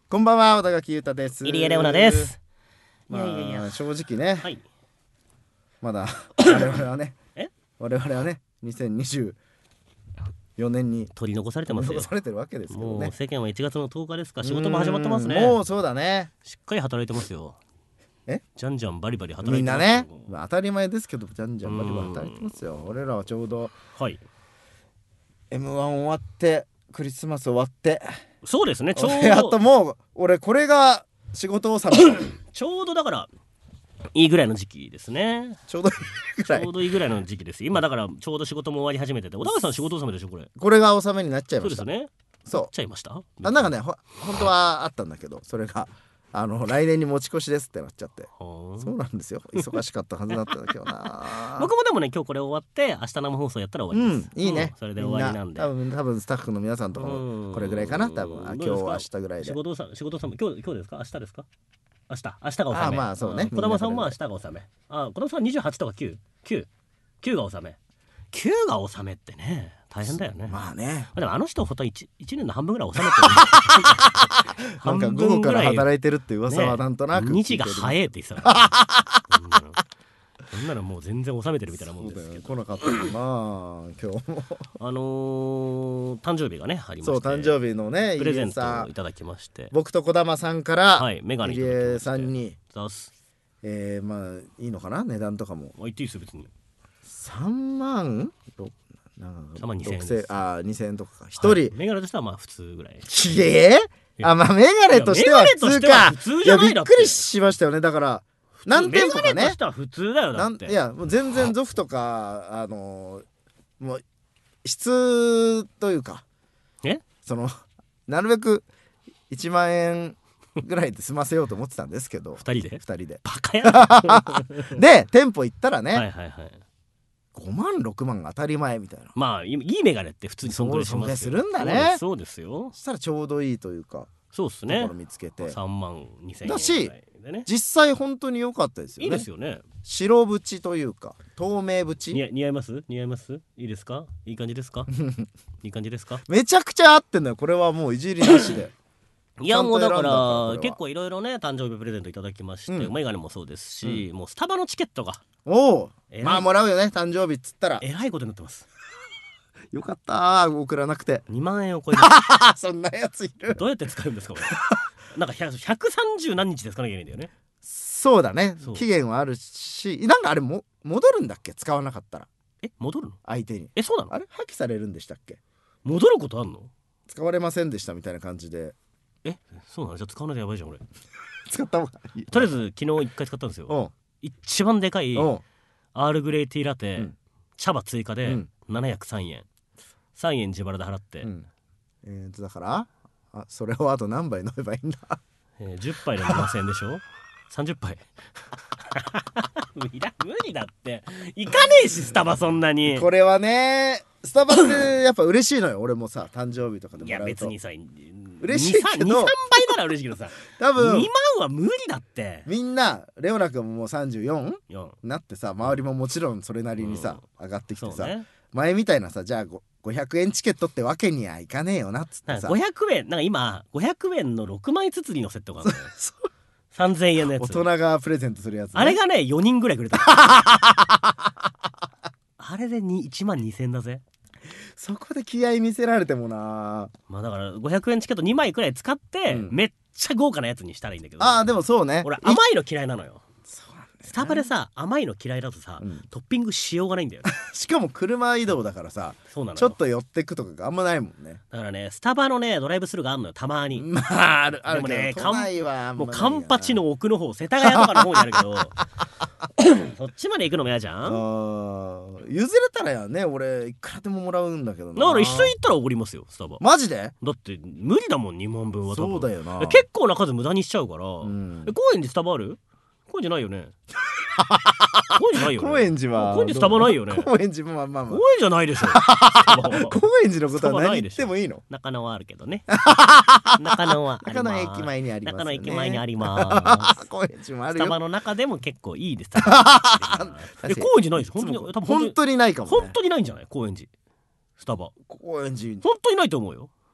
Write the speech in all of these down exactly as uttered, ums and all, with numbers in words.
こんばんは、小田垣裕太です。 入江レオナです。 まあ、いやいやいや正直ね、 はい、 まだ我々はねえ我々はねにせんにじゅうよねんに取り残されてますよ。 取り残されてるわけですけどね。 もう世間はいちがつのとおかですか。仕事も始まってますね。 もうそうだね。 しっかり働いてますよ。 えじゃんじゃんバリバリ働いてますよ。 みんなね、まあ、当たり前ですけどじゃんじゃんバリバリ働いてますよ。俺らはちょうど、 はい、 エムワン 終わってクリスマス終わってそうですね。ちょうどやっともう俺これが仕事納めちょうどだからいいぐらいの時期ですね。 ちょうどいいぐらいちょうどいいぐらいの時期です。今だからちょうど仕事も終わり始めてて、小田さん仕事納めでしょこれ。 これが納めになっちゃいました。 そうですね。 そうなっちゃいました。 あなんかねほ本当はあったんだけど、それがあの来年に持ち越しですってなっちゃって。そうなんですよ。忙しかったはずだったんだけどな僕もでもね今日これ終わって明日生放送やったら終わりです。 うんいいね、 うん、それで終わりなんで。 多分多分スタッフの皆さんとかもこれぐらいかな。多分あ今日明日ぐらいで。 仕事さ仕事さ今日今日ですか明日ですか。明日明日が納め。 あまあそうね。 児玉さんも明日が納め。あ児玉さんはにじゅうはちとかきゅう、きゅう、きゅうが納め。きゅうが納めってね大変だよね。 まあね。 でもあの人ほとんど 1, いちねんの半分ぐらい納めてる。 なんか午後から働いてるって噂はなんとなく、 ね、日が早いって言ってたから。そんなのもう全然納めてるみたいなもんですけど。 来なかったかな今日もあのー、誕生日がねありまして、 そう誕生日のねプレゼントをいただきまして、 僕と児玉さんからはいメガネ入江さんに出す。 えー、まあいいのかな値段とかも。 言っていいです別に。 さんまんさんまんにせんえんです。 あにせんえんとかかひとり、はい、 メガネとしてはまあ普通ぐらい。 ちげえあまあメガネとしては普通か。 普通じゃない。 いやびっくりしましたよね。だから何店舗かね。 メガネとしては普通だよだって。 いやもう全然ゾフとかあのー、もう質というかえそのなるべくいちまんえんぐらいで済ませようと思ってたんですけどふたりでふたりでバカやで店舗行ったらね、 はいはいはい、 ごまんろくまん当たり前みたいな。 まあいいメガネって普通に損壊しますよ。 するんだね。 そうですよ。 そしたらちょうどいいというかそうですね。 ところ見つけてさんまんにせんえんだし、 ね、 実際本当に良かったですよね。 いいですよね。 白縁というか透明縁似合似合います似合いますいいですかいい感じですかいい感じですか。 めちゃくちゃ合ってんだよ。これはもういじりなしでいやもうだから結構いろいろね誕生日プレゼントいただきまして、うん、メガネもそうですし、うん、もうスタバのチケットがおおまあもらうよね誕生日っつったら。 えらいことになってます。 よかった送らなくてにまんえんを超えてそんなやついる。 どうやって使うんですかこれなんかひゃくさんじゅう何日で使わなきゃいけないんだよね。 そうだね期限はあるしなんかあれも戻るんだっけ使わなかったら。 え戻るの相手に。 えそうなの。 あれ破棄されるんでしたっけ。 戻ることあんの。 使われませんでしたみたいな感じで。 えそうなの。じゃあ使わないとやばいじゃん俺使った方がいい。 とりあえず昨日いっかい使ったんですよ。一番でかいアールグレイティーラテ、うん、茶葉追加でななひゃくさんえん、うん、さんえん自腹で払って、うん、 えーとだからあそれをあと何杯飲めばいいんだ、 えー、じゅっぱいでななせんえんでしょさんじゅっぱい無理だって行かねえしスタバそんなに。これはねスタバってやっぱ嬉しいのよ俺もさ誕生日とかでもらうと。いや別にさ嬉しいけどにさんばいなら嬉しいけどさ多分にまんは無理だって。 みんなレオナ君ももうさんじゅうよんになってさ周りももちろんそれなりにさ、うん、上がってきてさ、ね、前みたいなさじゃあごひゃくえんチケットってわけにはいかねえよなっつってさごひゃくえんなんか今ごひゃくえんのろくまい包みのセットがあるのよさんぜんえんのやつ。 大人がプレゼントするやつ、ね、 あれがねよにんぐらいくれたあれでいちまんにせんえんだぜ。 そこで気合見せられてもな。 まあだからごひゃくえんチケットにまいくらい使って、うん、めっちゃ豪華なやつにしたらいいんだけど。 ああでもそうね俺甘いの嫌いなのよ。スタバでさ甘いの嫌いだとさ、うん、トッピングしようがないんだよねしかも車移動だからさそうなのちょっと寄ってくとかがあんまないもんね。 だからねスタバのねドライブスルーがあんのよたまに。 まああるあるでもね都内はもうカンパチの奥の方世田谷とかの方にあるけどそっちまで行くのも嫌じゃん。あ譲れたらやね俺いくらでももらうんだけどな。 だから一緒に行ったらおごりますよスタバ。 マジで。 だって無理だもんにまんぶんは。 そうだよな結構な数無駄にしちゃうから、うん、え高円寺スタバある。高円寺ないよね高円寺ないよね。 高円寺は高円寺スタバないよね。 高円寺もまあまあまあ高円寺ないでしょ高円寺のことは何言ってもいいの。 中野はあるけどね中野はあります。 中野駅前にありますね。 中野駅前にあります高円寺もあるよ。 スタバの中でも結構いいですえ高円寺ないです本当に。 多分本当にないかも、ね、 本当にないんじゃない高円寺スタバ。 高円寺本当にないと思うよ。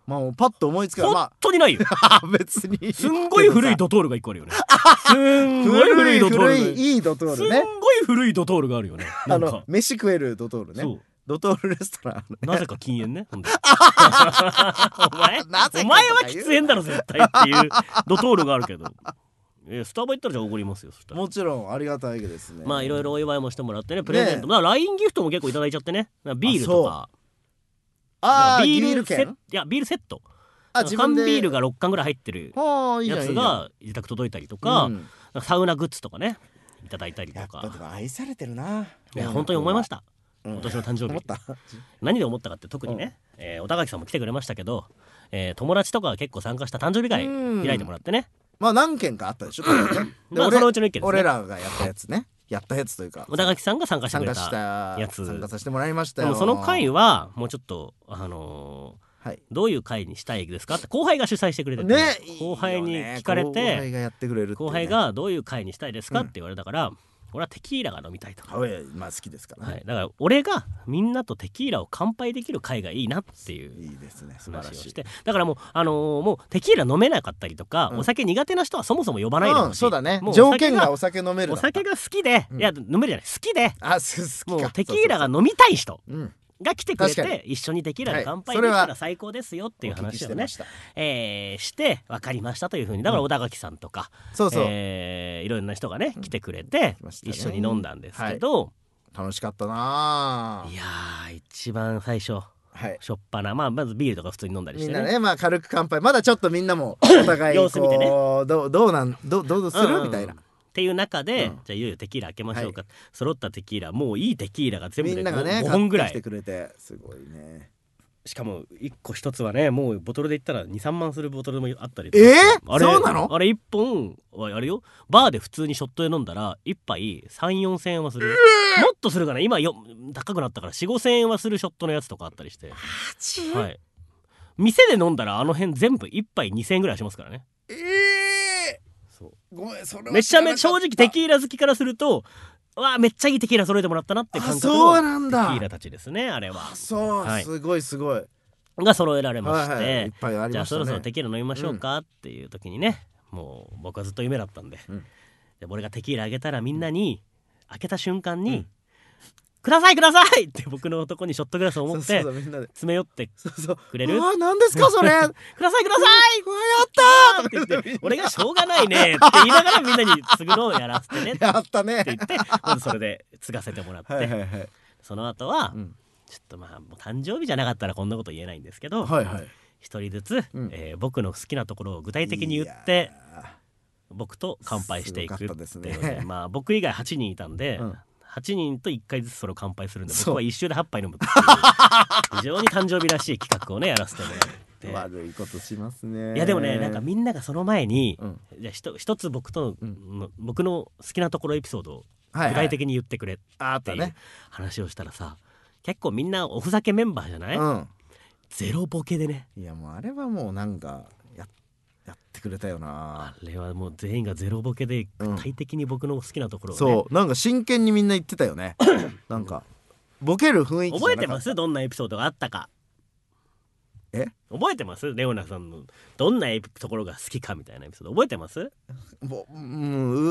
まあパッと思いつくから本当にないよ別にすんごい古いドトールがいっこあるよねすんごい古いドトール古いいいドトールねすんごい古いドトールがあるよねなんかあの飯食えるドトールねドトールレストラン、ね、 なぜか禁煙ねお前お前は喫煙だろ絶対っていうドトールがあるけどえスタバ行ったらじゃあおごりますよそしたらもちろんありがたいですねまあいろいろお祝いもしてもらってねプレゼント、ね、ラインギフトも結構いただいちゃってねビールとかあビールセットいやビールセット缶ビールがろっかんぐらい入ってるやつが自宅届いたりとか、うん、サウナグッズとかねいただいたりとかやっぱでも愛されてるないや本当に思いました、うん、今年の誕生日何で思ったかって特にね、うんえー、おたがきさんも来てくれましたけど、えー、友達とかが結構参加した誕生日会開いてもらってねまあ何件かあったでしょまあそのうちの一件ですね俺らがやったやつねやったやつというかおたがきさんが参加してくれたやつ参加させてもらいましたよでもその会はもうちょっとあのーはい、どういう会にしたいですかって後輩が主催してくれてて、ね、後輩に聞かれて後輩がやってくれるって、ね、 後輩がどういう会にしたいですかって言われたから、うん、俺はテキーラが飲みたいとか、 まあ好きですから、ねはい、だから俺がみんなとテキーラを乾杯できる会がいいなっていういいですね話をしてだからもうあのー、もうテキーラ飲めなかったりとか、うん、お酒苦手な人はそもそも呼ばないでほしい、うん、 そうだね条件がお酒飲めるお酒が好きで、うん、いや飲めるじゃない好きであ好きかもうテキーラが飲みたい人うんが来てくれて一緒にテキーラで乾杯できたら最高ですよっていう話をね、はい、えー、して分かりましたというふうにだから小田垣さんとか、うん、そうそう、えー、いろんな人がね来てくれて、うんね、一緒に飲んだんですけど、はい、 楽しかったないやー一番最初、はい、しょっぱな、まあ、まずビールとか普通に飲んだりしてねみんなね、まあ、軽く乾杯まだちょっとみんなもお互い様子見てねどうどうなんどどうする、うんうん、みたいなっていう中で、うん、じゃあいよいよテキーラ開けましょうか、はい、揃ったテキーラもういいテキーラが全部で ご,、ね、ごほんぐらい買ってきてくれてすごいねしかもいっこひとつはねもうボトルで言ったら にさんまんするボトルもあったりとかえー、 あれそうなのあれいっぽんあれよバーで普通にショットで飲んだらいっぱい さん,よん 千円はする、えー、もっとするかな今よ高くなったから よん,ご 千円はするショットのやつとかあったりしてはい、店で飲んだらあの辺全部いっぱいにせんえんぐらいしますからねえーごめんそれはめちゃめちゃ正直テキーラ好きからするとわあめっちゃいいテキーラ揃えてもらったなって感覚のテキーラたちですねあれはそう、はい、すごいすごいが揃えられまして、はいはい、 いっぱいありましたね、 じゃあそろそろテキーラ飲みましょうかっていう時にね、うん、もう僕はずっと夢だったんで、うん、で俺がテキーラあげたらみんなに、うん、開けた瞬間に、うんくださいくださいって僕の男にショットグラスを持って詰め寄ってくれるあ何ですかそれくださいくださいやったーって言って俺がしょうがないねって言いながらみんなに継ぐのをやらせてねやったねって言ってまずそれで継がせてもらってはいはい、はい、その後は、うん、ちょっとまあもう誕生日じゃなかったらこんなこと言えないんですけど、はいはい、一人ずつ、うんえー、僕の好きなところを具体的に言って僕と乾杯していくっていうので、ねまあ、僕以外はちにんいたんで、うんはちにんといっかいずつそれを乾杯するんで僕はいっ周ではっぱい飲むっていう非常に誕生日らしい企画をねやらせてもらって悪いことしますねいやでもねなんかみんながその前に、うん、じゃあ一つ僕と、うん、僕の好きなところエピソードを具体的に言ってくれっていう話をしたらさ、はいはい、結構みんなおふざけメンバーじゃない、うん、ゼロボケでねいやもうあれはもうなんかややってくれたよなあれはもう全員がゼロボケで具体的に僕の好きなところをね、 そうなんか真剣にみんな言ってたよねなんかボケる雰囲気じゃなかった覚えてますどんなエピソードがあったかえ覚えてますレオナさんのどんなところが好きかみたいなエピソード覚えてますもう、うん、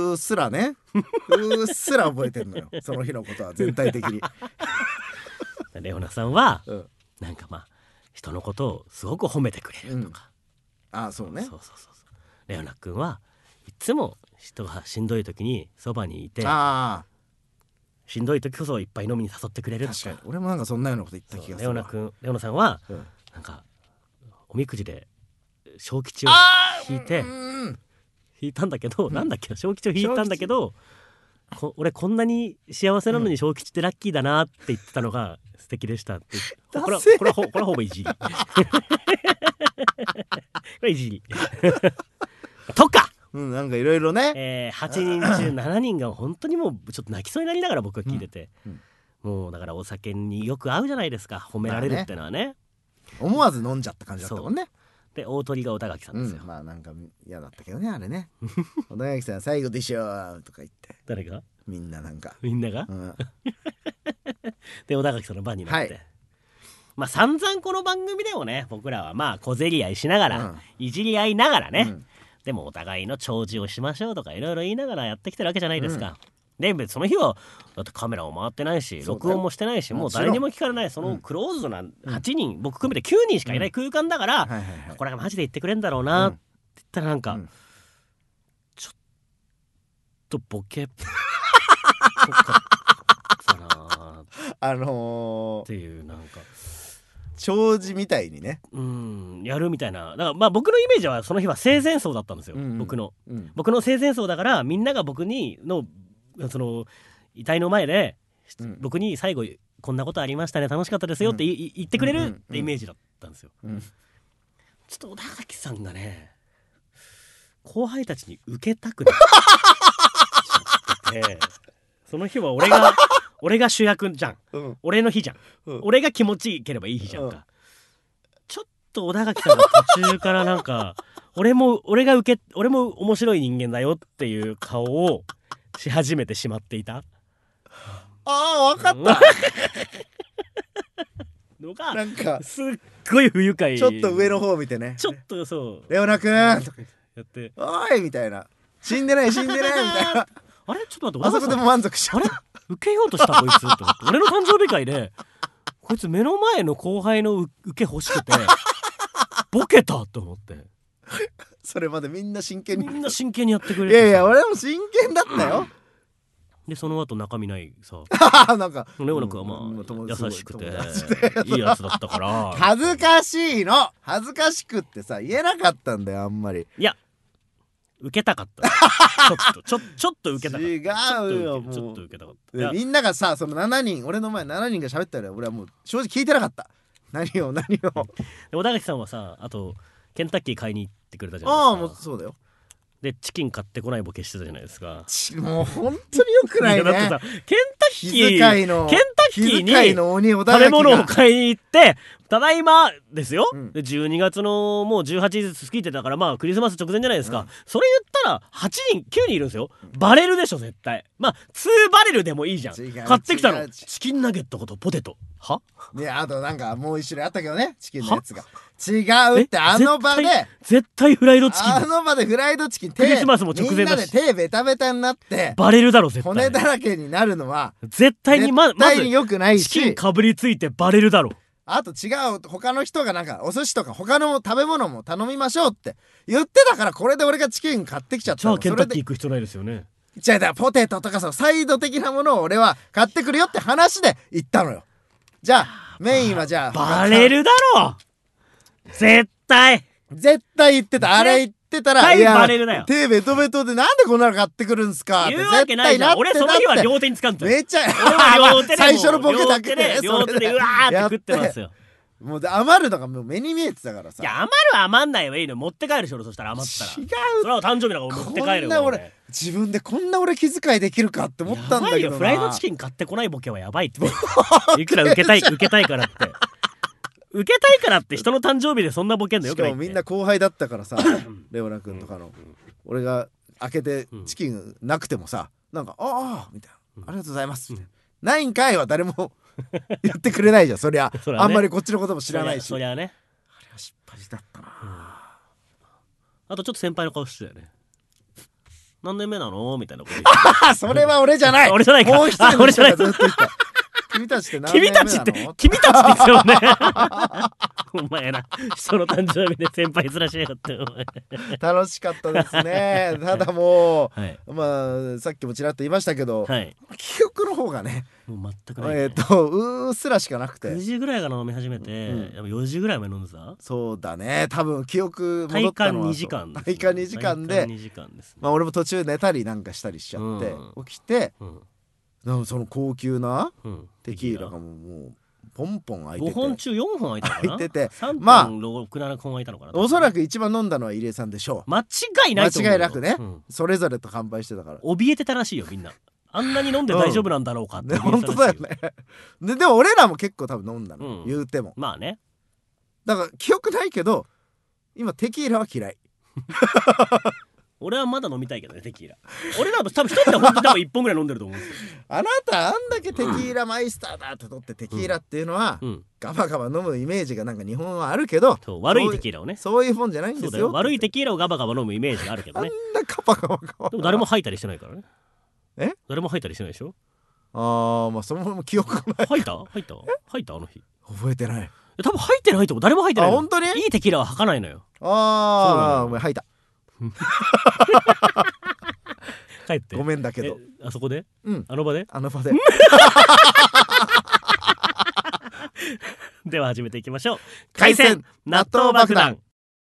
うっすらねうっすら覚えてんのよその日のことは全体的にレオナさんは、うん、なんかまあ人のことをすごく褒めてくれるとか、 うん、ああそうねそうそうそうそうレオナ君はいつも人がしんどい時にそばにいてあしんどい時こそいっぱい飲みに誘ってくれるとか確かに俺もなんかそんなようなこと言った気がするレオナ君レオナさんは、うん、なんかおみくじで小吉を引いて引いたんだけど、うん、なんだっけ小吉を引いたんだけどこ俺こんなに幸せなのに小吉ってラッキーだなって言ってたのが素敵でしたって、うん、これはこれはほこれはほぼいじりこれいじりとかうん、なんかいろいろね、 えー、はちにん中しちにんが本当にもうちょっと泣きそうになりながら僕は聞いてて、うんうん、もうだからお酒によく合うじゃないですか褒められるってのはね、ね思わず飲んじゃった感じだったもんねで大鳥が小田垣さんですよ、 うん、まあなんか嫌だったけどねあれね小田垣さん最後でしょとか言って誰がみんななんかみんなが、うん、で小田垣さんの番になって、はいまあ散々この番組でもね僕らはまあ小競り合いしながら、うん、いじり合いながらね、うん、でもお互いの弔辞をしましょうとかいろいろ言いながらやってきてるわけじゃないですか、うんで別にその日はだってカメラも回ってないし録音もしてないしもう誰にも聞かれないそのクローズドなはちにん、うん、僕含めてきゅうにんしかいない空間だから、うんはいはいはい、これがマジで言ってくれんだろうなって言ったらなんか、うん、ちょっとボケっぽかったなあのー、 っていうなんか弔辞みたいにねうんやるみたいなだからまあ僕のイメージはその日は生前葬だったんですよ、うんうん、僕の、うん、僕の生前葬だからみんなが僕にのその遺体の前で、うん、僕に最後こんなことありましたね楽しかったですよって、うん、言ってくれるってイメージだったんですよ、うんうんうん、ちょっと小田垣さんがね後輩たちに受けたくなっちゃっててその日は俺が俺が主役じゃん、うん、俺の日じゃん、うん、俺が気持ちいいければいい日じゃんか、うん、ちょっと小田垣さんが途中からなんか俺も俺が受け俺も面白い人間だよっていう顔をし始めてしまっていた。ああ分かったのがなんかすっごい不愉快ちょっと上の方見てねちょっとそうレオナくんとかやっておいみたいな死んでない死んでないみたいなあれちょっと待ってあそこでも満足しちゃったあれ受けようとしたこいつと思って俺の誕生日会でこいつ目の前の後輩の受け欲しくてボケたと思ってそれまでみんな真剣にみんな真剣にやってくれていやいや俺も真剣だったよでその後中身ないさなんかレオナ君はまあ、うん、優しくていいやつだったから恥ずかしいの恥ずかしくってさ言えなかったんだよあんまりいや受けたかったちょっとちょちょっと受けたかった違うよもうちょっと受けたかったみんながさそのしちにん俺の前しちにんが喋ったら俺はもう正直聞いてなかった何を何を小田垣さんはさあとケンタッキー買いに行ってくれたじゃないですか。 ああもうそうだよでチキン買ってこないボケしてたじゃないですか。 もう本当によくないね。 だってさケンタッキー気遣いのケンタッキーに食べ物を買いに行ってただいまですよ、うん、でじゅうにがつのもうじゅうはちにち過ぎてたからまあクリスマス直前じゃないですか、うん、それ言ったらはちにんきゅうにんいるんですよ。バレるでしょ絶対。まあにバレルでもいいじゃん。買ってきたのチキンナゲットことポテトはであとなんかもう一種類あったけどねチキンのやつが違うってあの場で絶対フライドチキンあの場でフライドチキンクリスマスも直前だしみんなで手ベタベタになってバレるだろ絶対骨だらけになるのは絶対にま絶対に良くないしチキンかぶりついてバレるだろ。 あと違う他の人がなんかお寿司とか他の食べ物も頼みましょうって言ってたからこれで俺がチキン買ってきちゃったの。 じゃあケンタッキー行く必要ないですよね。 じゃあだポテトとかさサイド的なものを俺は買ってくるよって話で言ったのよ。じゃあメインはじゃあバレるだろ絶対絶対言ってたあれ言ってたらいやバレるだよ手ベトベトでなんでこんなの買ってくるんすかって言うわけないじゃん。俺その日は両手に掴んでめっちゃ両手で最初のボケだけで両手でうわーって食ってますよ。 もうで余るのがもう目に見えてたからさ。 いや余る余んないはいいの持って帰るしょ。そしたら余ったら違うそれは誕生日だから持って帰るよ。こんな俺自分でこんな俺気遣いできるかって思ったんだけどな。やばいよフライドチキン買ってこないボケはやばいっていくら受けたい受けたいからって受けたいからって人の誕生日でそんなボケんのよくないって。 しかもみんな後輩だったからさレオナ君とかの俺が開けてチキンなくてもさなんかああみたいなありがとうございますみたいなないんかいは誰も言ってくれないじゃんそりゃそりゃ、ね、あんまりこっちのことも知らないしそりゃねあれは失敗だったな、うん、 あとちょっと先輩の顔してたよね。何年目なのみたいなことああそれは俺じゃない俺じゃないかもう一人の人がずっと言った君たちって何年目なの君たちって君たちって言ってよねお前な人の誕生日で先輩ずらしやがってお前楽しかったですねただもう、はい、まあさっきもちらっと言いましたけど、はい、記憶の方がねもう全くない、ね、 えっ、ー、とうーすらしかなくてくじぐらいから飲み始めて、うん、よじぐらいまで飲んでた。 そうだね多分記憶戻ったのは体感にじかん、ね、 体感にじかんでにじかんです、ね、 まあ俺も途中寝たりなんかしたりしちゃって、うん、起きて、うんその高級なテキーラがもう、もうポンポン開いててごほん中よんほん開いたかな開いててさんぼんろく、ななほん開いたのかな。 おそらく一番飲んだのは入江さんでしょう。 間違いないと思う。 間違いなくね、うん、それぞれと乾杯してたから怯えてたらしいよみんなあんなに飲んで大丈夫なんだろうかって、うん、 本当だよねで, でも俺らも結構多分飲んだの、うん、言うてもまあねだから記憶ないけど今テキーラは嫌い俺はまだ飲みたいけどねテキーラ。俺らと多分一人で本当に多分いっぽんぐらい飲んでると思うんですよ。 あなたあんだけテキーラマイスターだって取ってテキーラっていうのは、うん、ガバガバ飲むイメージがなんか日本はあるけど、 そう悪いテキーラをね、 そういうもんじゃないんですよ。 悪いテキーラをガバガバ飲むイメージがあるけどね。 あんなガバガバガバ。 でも誰も吐いたりしてないからね。 え？ 誰も吐いたりしてないでしょ。 ああ、まあそのまま記憶がない。 吐いた？吐いた？吐いたあの日。 覚えてない。 多分吐いてないと思う。誰も吐いてないの。 あ、本当に？ いいテキーラは吐かないのよ。 ああ、お前吐いた。 帰ってごめんだけど。 あそこで？ うん。 あの場で？ あの場で。 では始めていきましょう。 海鮮納豆爆弾。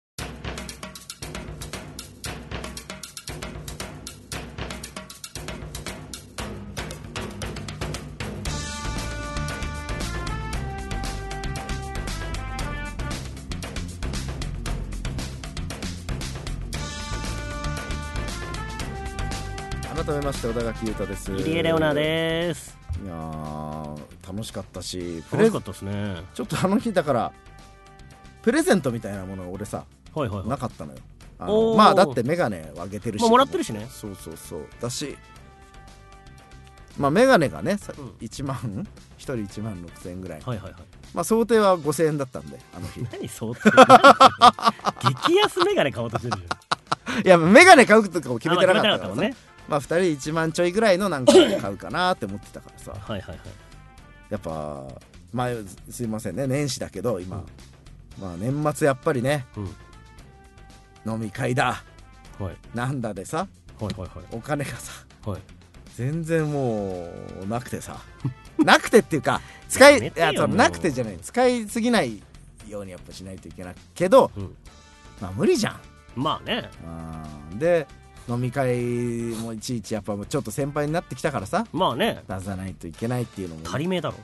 改めまして小田垣裕太です。 入江レオナです。 いやー楽しかったし、 楽しかったですね。 ちょっとあの日だからプレゼントみたいなものが俺さ、 はいはいはい、 なかったのよ。あのまあだってメガネをあげてるし、 まあ、もらってるしね。 そうそうそうだし、まあメガネがね、うん、いちまんひとりいちまんろくせんえんぐらい、はいはいはい、まあ想定はごせんえんだったんで、あの日。 何想定激安メガネ買おうとしてるじゃん。 いやメガネ買うとかも決めてなかったからさ、 ね、 まあふたりいちまんちょいぐらいのなんか買うかなって思ってたからさはいはいはい、やっぱまあすいませんね、年始だけど今、うん、まあ年末やっぱりね、うん、飲み会だ、はい、なんだでさ、はいはいはい、お金がさ、はい、全然もうなくてさなくてっていうか使いいやなくてじゃない、使いすぎないようにやっぱしないといけないけど、うん、まあ無理じゃん。 まあね。 あで飲み会もいちいちやっぱちょっと先輩になってきたからさ、 まあね、 出さないといけないっていうのも、ね、 仮名だろ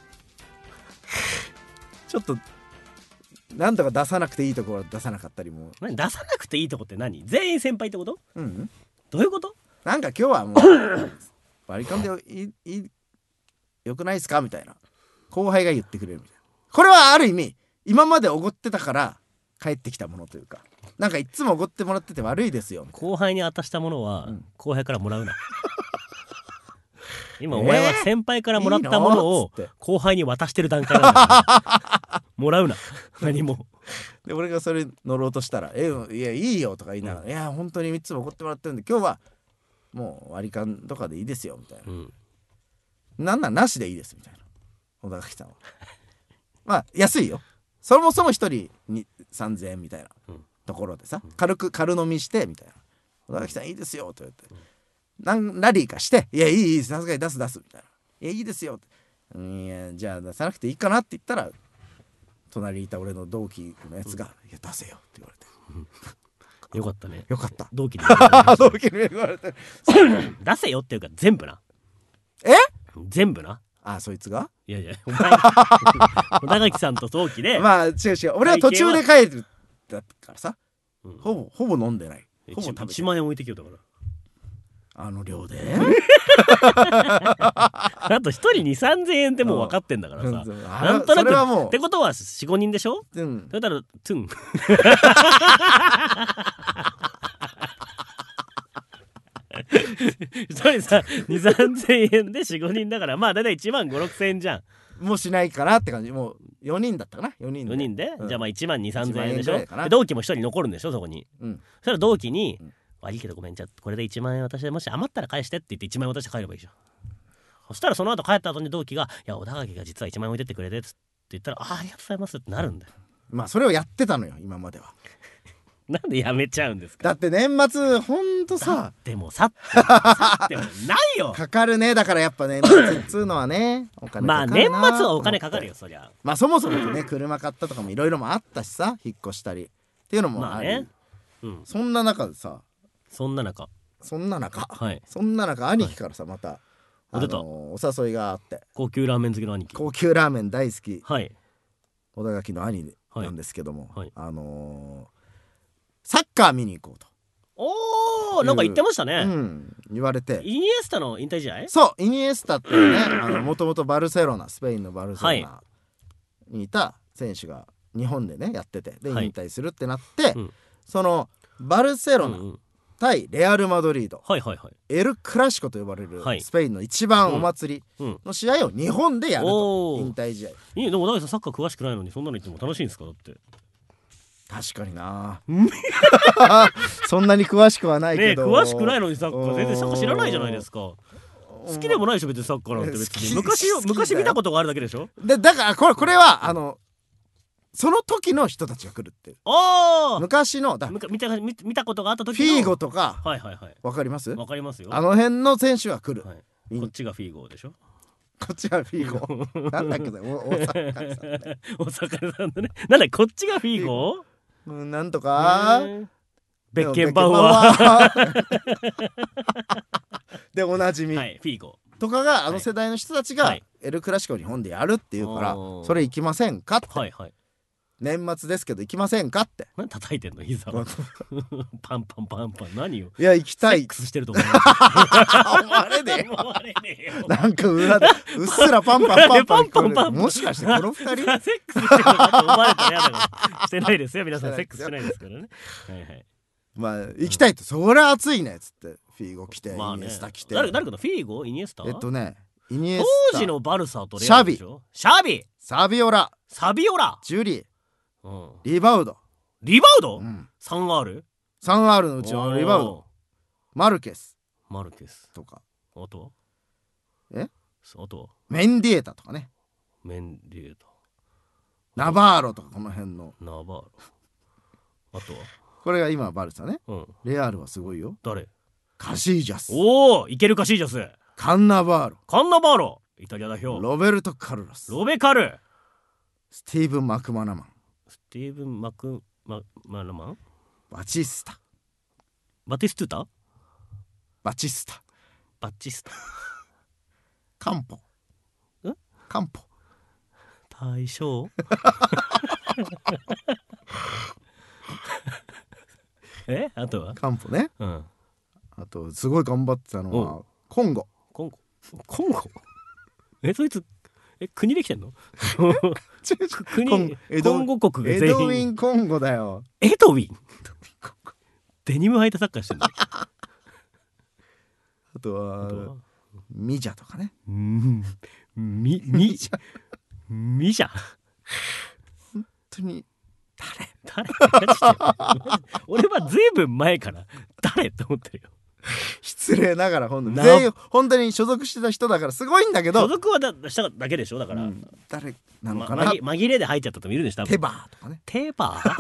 ちょっとなんとか出さなくていいところは出さなかったりも。 何出さなくていいとこって何？全員先輩ってこと？うん、どういうこと？ なんか今日はもう割り勘でいいいよくないですかみたいな後輩が言ってくれるみたいな。これはある意味今までおごってたから帰ってきたものというか、なんかいつもおごってもらってて悪いですよ。 後輩に渡したものは、うん、後輩からもらうな。今お前は先輩からもらったものを後輩に渡してる段階なんだ。もらうな何も。 で俺がそれ乗ろうとしたら「えいやいいよ」とか言いながら「うん、いや本当にいつもおごってもらってるんで今日はもう割り勘とかでいいですよ」みたいな、うん、なんなんなしでいいですみたいな小田垣さんは。まあ安いよ、そもそも一人にさんぜんえんみたいなところでさ、軽く軽飲みしてみたいな「小田垣さんいいですよ」と言って、何ラリーかして「いやいいいいさすがに出す出す」みたいな「いやいいですよ」って「いやじゃあ出さなくていいかな」って言ったら、隣にいた俺の同期のやつが「いや出せよ」って言われて。 よかったね。 よかった。 同期に同期に言われて出せよっていうか全部な。 え？全部な。 あ、そいつが？ いやいや、お前小田垣さんと同期で。 まあ違う違う、俺は途中で帰るだからさ、うん、ほぼほぼ飲んでない。ほぼ食べてない。 いちまんえん置いてきようだから。 あの量であと一人にさんぜんえんってもう分かってんだからさ、なんとなくってことは よん、ごにんでしょ、うん、それたらトゥン一人さに、さんぜんえんで よん、ごにんだから、まあだいたいいちまんご、ろくせんえんじゃん。 もうしないかなって感じ。もうよにんだったかな、よにんでよにんで、うん、じゃあまあいちまんに、さんぜんえんでしょ。で同期も一人残るんでしょそこに、うん、そしたら同期に、うん、悪いけどごめん、じゃあこれでいちまんえん私でもし余ったら返してって言っていちまんえん渡して帰ればいいじゃん。そしたらその後帰った後に同期が「いや小田垣が実はいちまんえん置いてってくれて」って言ったら「あありがとうございます」ってなるんだよ。 まあそれをやってたのよ今までは。 なんでやめちゃうんですか。 だって年末ほんとさ、 でもさってさってもないよ。 かかるね。だからやっぱ年末っつうのはねお金かかるな。まあ年末はお金かかるよそりゃ。 まあそもそもね車買ったとかもいろいろもあったしさ、引っ越したりっていうのもあり、まあね、うん、そんな中でさそんな中そんな中、はい、そんな中兄貴からさまた、はい、あのー、お誘いがあって、 高級ラーメン好きの兄貴、 高級ラーメン大好き、 はい、 小田垣の兄なんですけども、 はいはい、 あのー、サッカー見に行こうと。 おーなんか言ってましたね、 うん、言われて。 イニエスタの引退試合。 そうイニエスタっていうねもともとバルセロナスペインのバルセロナにいた選手が日本でねやっててで引退するってなって、はい、そのバルセロナ、うんうん、 対レアル・マドリード、 はいはいはい、 エル・クラシコと呼ばれるはいスペインの一番お祭りの試合を日本でやると、 うん、 引退試合。 いいでも大さんサッカー詳しくないのにそんなの言っても楽しいんですか？だって確かになそんなに詳しくはないけど、 ね、詳しくないのにサッカー全然サッカー知らないじゃないですか。好きでもないでしょ別にサッカーなんて。別に昔昔見たことがあるだけでしょ。 でだからこれこれはあのその時の人たちが来るっていう。 あ昔のだ見た見たことがあった時のフィーゴとか、 はいはいはい、 わかります？ わかりますよ。 あの辺の選手が来る、はい、 こっちがフィーゴでしょ。 こっちがフィーゴなんだっけ、大阪さんね大阪さんのね、なんだこっちがフィーゴ、 うん、なんとかベッケンバウアーでおなじみ、 はい、フィーゴとかがあの世代の人たちがエルクラシコ日本でやるっていうから、それ行きませんかって、 はいはい、 年末ですけど行きませんかって。 何叩いてんの膝をパンパンパンパン、何よ。 いや行きたい。 セックスしてると思う思われねえよなんか裏でうっすらパンパンパンパンパンパン、 もしかしてこの二人セックスしてるのかと思われたら嫌だからしてないですよ皆さん、セックスしてないですからね。はいはい、 まあ行きたいって、それ熱いねっつってフィーゴ来て、 まあね、 イニエスタ来て、 誰誰かのフィーゴイニエスタ、 えっとねイニエスタ、 当時のバルサとレアルでしょ。シャビ、 サビオラ、 サビオラ、 ジュリー、 うん、 リバウド、 リバウド、うん、スリーアール、 スリーアール のうちのリバウド、マルケスマルケスとか、 あとえあとメンディエタとかね、 メンディエタ、 ナバーロとかこの辺の、 ナバーロ、あとはこれが今バルサね、 うん、 レアルはすごいよ。 誰？ カシージャス、 おお、イケルカシージャス、 カンナバーロ、 カンナバーロ、イタリア代表、 ロベルト・カルロス、 ロベカル、 スティーブン・マクマナマン、 スティーブン・マクママナマン、 バチスタ、 バティストゥータ、 バチスタ、 バチスタ、 カンポ、 んカンポ、 大将え、あとはカンポね、うん、あとすごい頑張ってたのはコンゴ、 コンゴ、コンゴえ、そいつえ国できてんの国、コンゴ国が全員、 エドウィン・コンゴだよ。 エドウィンデニム履いてサッカーしてんのあとはミジャとかね、 うんみみミジャ本当に誰俺はずいぶん前から誰って思ってるよ。 失礼ながら本当に全員本当に所属してた人だからすごいんだけど、 所属はだしただけでしょだから、うん、 誰なのかな、 ま、紛れで入っちゃった人もいるんでしょ。 テバーとかね、 テバー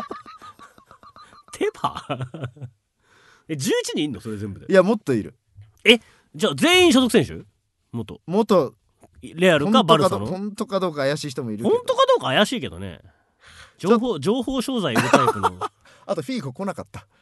テバーえじゅういちにんいんのそれ全部で？ いやもっといる。 えじゃあ全員所属選手？元元レアルかバルサの？ 本当かどうか怪しい人もいるけど。 本当かどうか怪しいけどね。情報情報商材売るタイプのあとフィーゴ来なかった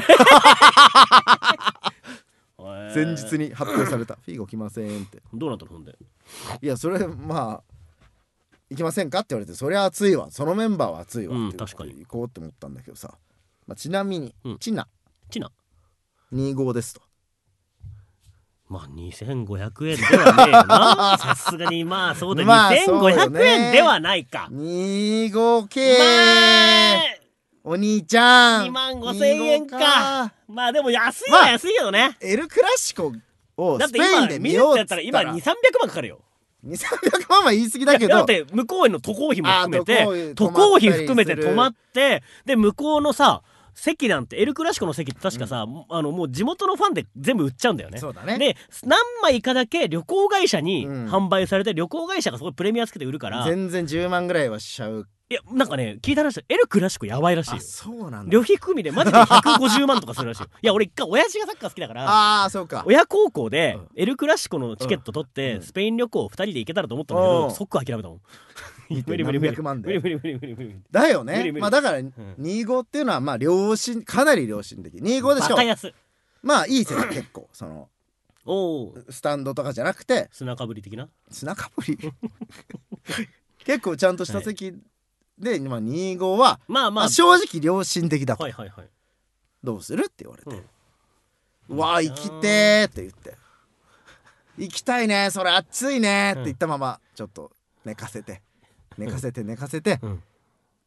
前日に発表されたフィーゴ来ませんって。 どうなったのほんで？ いやそれまあ行きませんかって言われて、そりゃ熱いわ、そのメンバーは熱いわ、 うん、確かに行こうって思ったんだけどさ、まあ、ちなみに、うん、チナチナにじゅうごですと、 まあにせんごひゃくえんではねえよなさすがにまあそうだ、まあ、にせんごひゃくえんではないか。 にじゅうごケー、まあ、お兄ちゃんにまんごせんえんか。まあでも安いは安いけどね、まあ、 エルクラシコをスペインで見ようって言ったら今にせんさんびゃくまんかかるよ。 にせんさんびゃくまんは言い過ぎだけど、 だって向こうへの渡航費も含めて渡航費含めて泊まって、で向こうのさ席なんてエルクラシコの席って確かさ、うん、あのもう地元のファンで全部売っちゃうんだよね。 そうだね。 で何枚かだけ旅行会社に販売されて、うん、旅行会社がそこプレミアつけて売るから全然じゅうまんぐらいはしちゃう。 いやなんかね聞いた話、エルクラシコやばいらしいよ。 あ、そうなんだ。 旅費含みでマジでひゃくごじゅうまんとかするらしいよ。いや俺一回親父がサッカー好きだから、 あーそうか、 親孝行でエルクラシコのチケット取ってスペイン旅行ふたりで行けたらと思ったんだけど、即諦めたもん。無理無理無理無理無理無理無理無理無理だよね。まあだからにじゅうごっていうのはまあ良心、かなり良心的。にじゅうごでしょ。バカ安。まあいい席結構そのおスタンドとかじゃなくて砂かぶり的な砂かぶり結構ちゃんとした席で、はい、まあ、にじゅうごは、まあまあまあ、正直良心的だと、はいはいはい、どうするって言われて、うん、うわー行きてーって言って、行きたいねそれ暑いねって言ったままちょっと寝かせて寝かせて寝かせて、うん、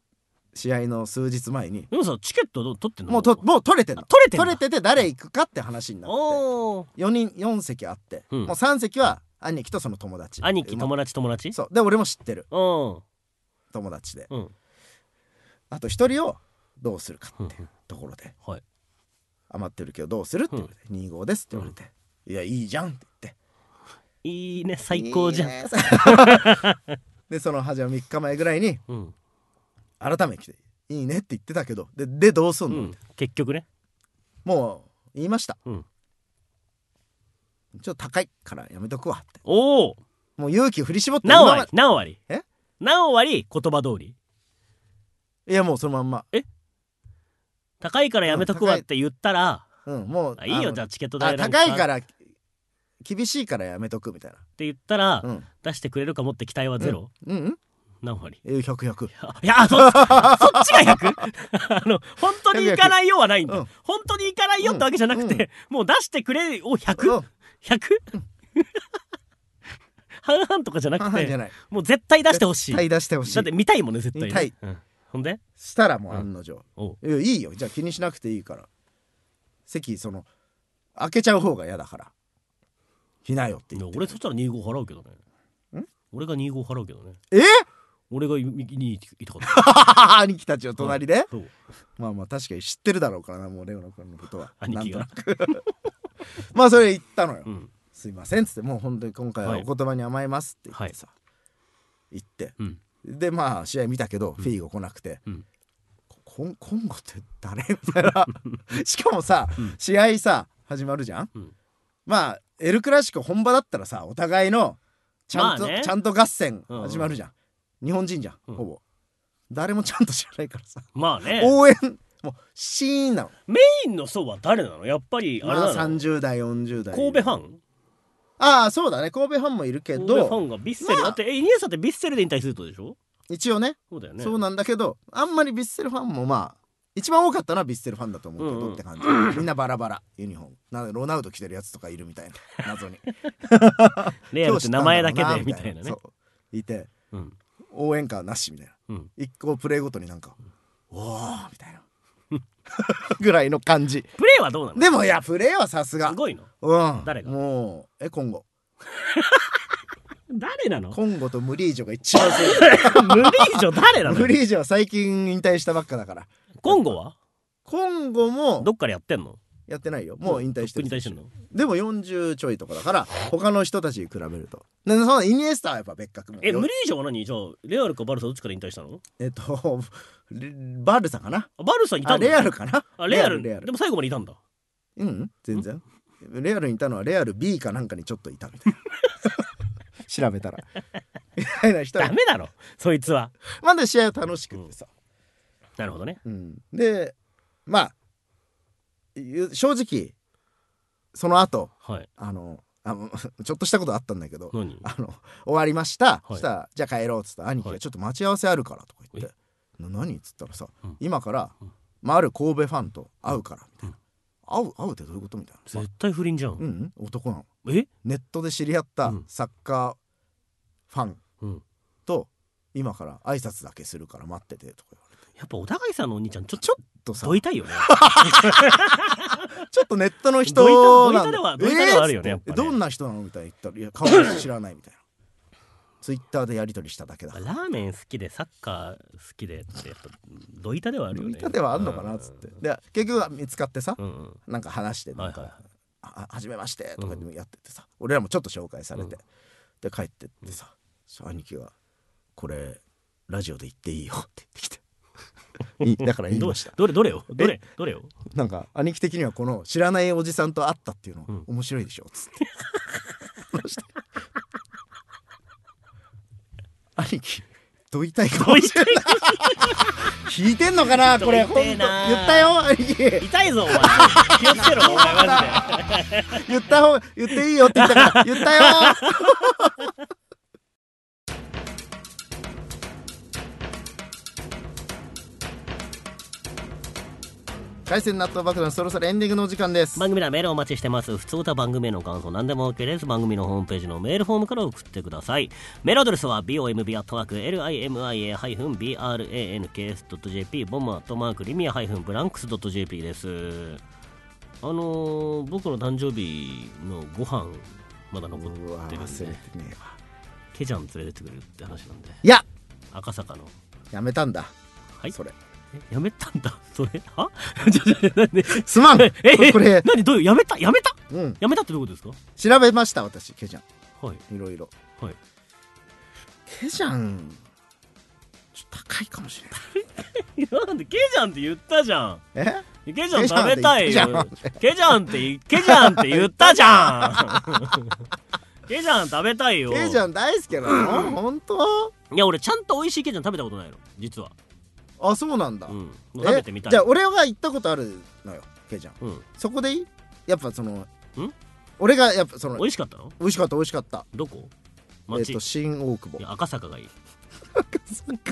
試合の数日前にでもさチケットどう取ってんの？ もうともう取れてんの取れてんだ取れてて誰行くかって話になっておーよにんよん席あって、 うんもうさん席は兄貴とその友達兄貴友達友達そうで俺も知ってるうん友達で、 うんあとひとりをどうするかっていうところで、 うんはい余ってるけどどうするって言われて、うん、にじゅうごですって言われて、うん、いやいいじゃんって言っていいね最高じゃんいい、ね、 でその始まるみっかまえぐらいに、 うん、 改めて来ていいねって言ってたけどででどうすんの、うん、 結局ねもう言いました、 うん、 ちょっと高いからやめとくわっておおもう勇気を振り絞って何割何割え何割言葉通りいやもうそのまんまえ高いからやめとくわって言ったら、 うん、もうあいいよじゃあチケット代高いから厳しいからやめとくみたいなって言ったら、 うん、 出してくれるかもって期待はゼロ、 うん、うん、 何割えひゃく、ひゃくいや そ, そっちが ひゃく? あの本当に行かないよはないんだ、うん、本当に行かないよってわけじゃなくて、うんうん、もう出してくれを ひゃく?ひゃく? 半々とかじゃなくてじゃないもう絶対出してほしい絶対出してほしいだって見たいもんね絶対見たい、 うん、ほんでしたらもう案の定、 うん、 いやいいよじゃあ気にしなくていいから席その開けちゃう方が嫌だから来なよって言って俺そしたらにじゅうご払うけどねん俺がにじゅうご払うけどねえ俺が右にいたから兄貴たちを隣で、 うん、 まあまあ確かに知ってるだろうからなもうレオナ君のことは兄貴がまあそれ言ったのよ、うん、すいませんっつってもう本当に今回はお言葉に甘えますって言ってさ、はい、言って、うん、でまあ試合見たけど、うん、フィーゴ来なくて、うん、コンゴって誰みたいなしかもさ、うん、試合さ始まるじゃん、うん、まあエルクラシコ本場だったらさお互いのちゃんと、まあね、ちゃんと合戦始まるじゃん、うん、日本人じゃん、うん、ほぼ誰もちゃんと知らないからさまあね応援もうシーンなのメインの層は誰なのやっぱりあれなの、まあ、 さんじゅう代よんじゅう代神戸ファンああそうだね神戸ファンもいるけど神戸ファンがビッセル、まあ、だってイニエスタってビッセルで引退するとでしょ一応ねそうだよねそうなんだけどあんまりビッセルファンもまあ一番多かったのはビッセルファンだと思うけど、うんうん、って感じみんなバラバラユニフォームなロナウド着てるやつとかいるみたいな謎にレアルって名前だけでみたいなねそういて、うん、応援歌なしみたいな、うん、一個プレーごとになんか、うん、おーみたいなぐらいの感じプレーはどうなのでもいやプレーはさすがすごいの、 うん、 誰がもうえ今後誰なのコンゴとムリージョが一番強いムリージョ誰なのムリージョは最近引退したばっかだからコンゴはコンゴもどっからやってんのやってないよもう引退してる引退してんのでもよんじゅうちょいとかだから他の人たちに比べるとでそのイニエスタはやっぱ別格もえムリージョは何じゃあレアルかバルサどっちから引退したのえっとバルサかなバルサいたんだレアルかなあレアルレアルでも最後までいたんだうん全然レアルにいたのはレアル B かなんかにちょっといたみたいな調べたらみたいな人ダメだろそいつはまだ試合は楽しくってさ、 うん、なるほどね、 うん、でまあ正直その後、はい、あのあのちょっとしたことあったんだけどあの終わりました、はい、したらじゃあ帰ろうっつったら兄貴がちょっと待ち合わせあるからとか言って、はい、何っつったらさ、うん、今から、うんまあ、ある神戸ファンと会うからみたいな、うん、会う会うってどういうことみたいな絶対不倫じゃん、 うん、男なのえネットで知り合ったサッカーファンと、うん、今から挨拶だけするから待っててとか言われてやっぱお互いさんのお兄ちゃんちょちょっとさどいたいよねちょっとネットの人どいたではどいたではあるよね、 えー、 やっぱねどんな人なのみたいに言ったらいや顔知らないみたいなツイッターでやり取りしただけだラーメン好きでサッカー好きでってやっぱどいたではあるよねどいたではあるのかなっつってで結局見つかってさ、うんうん、なんか話してなんか、はいはい、はじめましてとかでもやっててさ、うん、俺らもちょっと紹介されて、うん、で帰ってってさ、うん、兄貴がこれラジオで言っていいよって言ってきてだから言いましたどれどれよどれどれよなんか兄貴的にはこの知らないおじさんと会ったっていうの、うん、面白いでしょつって兄貴どいたいかもしれない聞いてんのかなこれほんと言ったよ兄貴痛いぞお前気をつけろお前マジで言った方言っていいよって言ったから言ったよ海鮮納豆爆弾そろそろエンディングのお時間です。 番組ではメールをお待ちしてます。普通歌番組への感想何でも OK です。番組のホームページのメールフォームから送ってください。メールアドレスは ボムビ アットマーク エルアイエムアイエー ブランクス ドット ジェーピー ボムアットマークリミア ブランクス ドット ジェーピー です。あのー、僕の誕生日のご飯まだ残ってるんで、ケジャン連れてってくれるって話なんで。 いや赤坂のやめたんだ。 はいそれえやめたんだそれはすまんええこれ何どういうやめたやめた、 うん、 やめたってどういうことですか？ 調べました私ケジャン。 はいいろいろ。 はいケジャンちょっと高いかもしれないなんでケジャンって言ったじゃん。 えケジャン食べたいよ。ケジャンってケジャンって言ったじゃんケジャン食べたいよ。 ケジャン大好きなの本当？ いや俺ちゃんと美味しいケジャン食べたことないの実は。 あそうなんだ、うん、 食べてみたい。 じゃあ俺が行ったことあるのよケジャン、うん、そこでいいやっぱそのん俺がやっぱその美味しかったの？ 美味しかった美味しかった。 どこ？ えっと新大久保。 いや赤坂がいい赤坂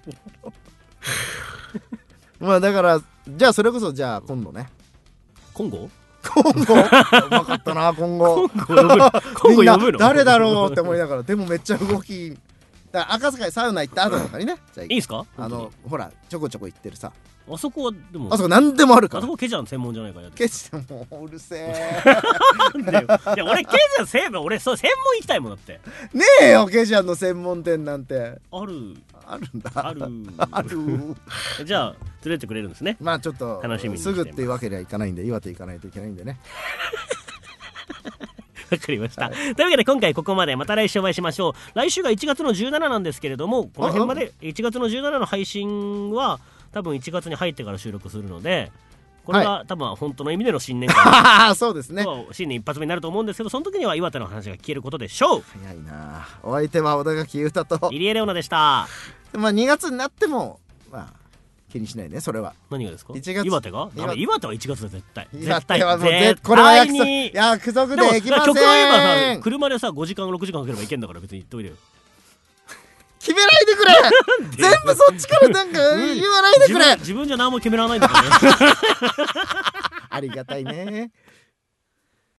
まあだからじゃあそれこそじゃあ今度ね今後今後うまかったな今後みんな誰だろうって思いながらでもめっちゃ動きだから赤坂にサウナ行った後とかにねじゃあいいんすか？ あのほらちょこちょこ行ってるさあそこはでもあそこ何でもあるから。 あそこケジャン専門じゃないからやケジャンもううるせえなんでよいや俺ケジャン専門俺そう専門行きたいもんだってねえよケジャンの専門店なんてあるあるんだあるあるじゃあ連れてくれるんですね。 まあちょっと楽しみにすぐっていうわけにはいかないんで岩手行かないといけないんでねわかりました、はい、というわけで今回ここまで。また来週お会いしましょう。来週がいちがつのじゅうしちなんですけれどもこの辺までいちがつのじゅうしちの配信は多分いちがつに入ってから収録するのでこれが、はい、多分本当の意味での新年会そうですね新年一発目になると思うんですけどその時には岩手の話が聞けることでしょう。 早いな。お相手は小田垣裕太と入江レオナでした。 まあにがつになってもまあ気にしないねそれは。 何がですか？ いちがつ岩手が？岩手はいちがつだ絶対。 岩手はもう絶対これは約束約束できません。 極論言えばさ車でさごじかんろくじかんかければいけんだから別に言っといてよ。 決めないでくれ全部そっちからなんか言わないでくれ。 自分、自分じゃ何も決められないんだからねありがたいね。